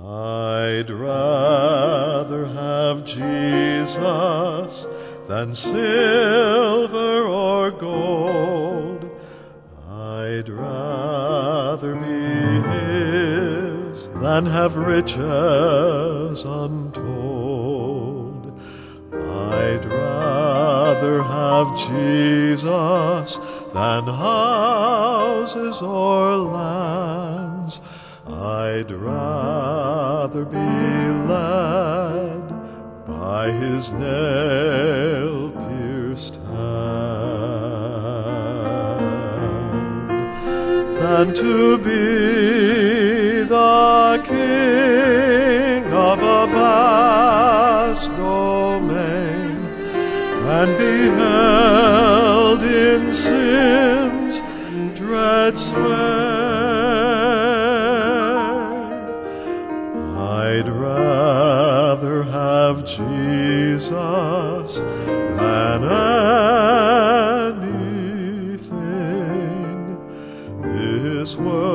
I'd rather have Jesus than silver or gold. I'd rather be his than have riches untold. I'd rather have Jesus than houses or lands. I'd rather be led by his nail-pierced hand than to be the king of a vast domain and be held in sin's dread sway. I'd rather have Jesus than anything this world